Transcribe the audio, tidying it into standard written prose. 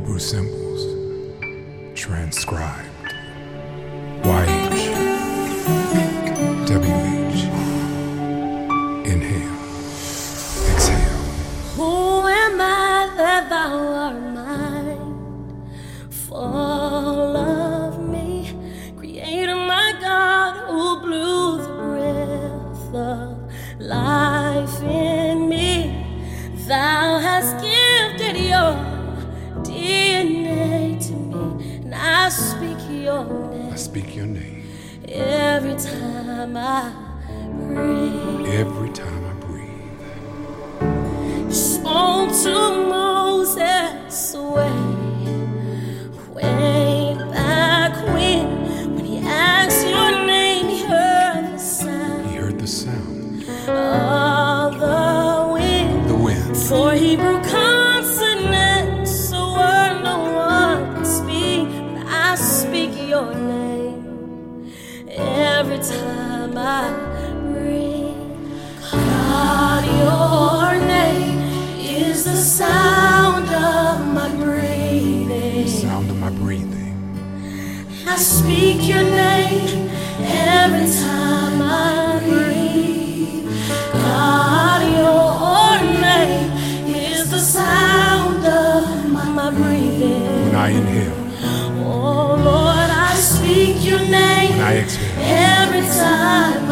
Hebrew symbols transcribed. YH, WH, inhale, exhale. Who am I that thou art mindful of me? Creator, my God, who blew the breath of life in me. Thou hast gifted your DNA to me, and I speak your name. I speak your name. Every time I breathe. Every time I breathe. Spoke to Moses way back when he asked your name, he heard the sound. He heard the sound of the wind. The wind. For Hebrew consonants, so word no one can speak, but I speak your name every time I breathe. God, your name is the sound of my breathing. The sound of my breathing. I speak your name every time I breathe. God, your name is the sound of my breathing. When I inhale. Oh Lord, I speak your name When I exhale. every time